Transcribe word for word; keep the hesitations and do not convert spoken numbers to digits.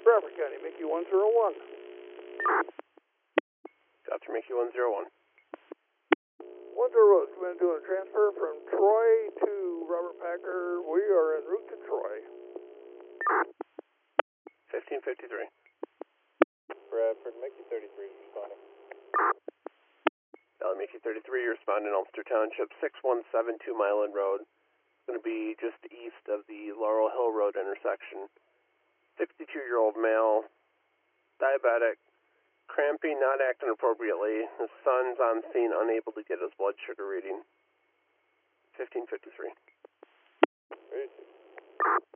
Bradford County, Mickey one zero one. After Mickey one zero one. one zero, we're going to do a transfer from Troy to Robert Packer. We are en route to Troy. fifteen fifty-three. Bradford, Mickey thirty-three is responding. Valley Mickey thirty-three, you're responding Ulster Township, six one seven two Mile End Road. It's going to be just east of the Laurel Hill Road intersection. sixty-two-year-old male, diabetic, cramping, not acting appropriately. His son's on scene, unable to get his blood sugar reading. fifteen fifty-three. Ready to.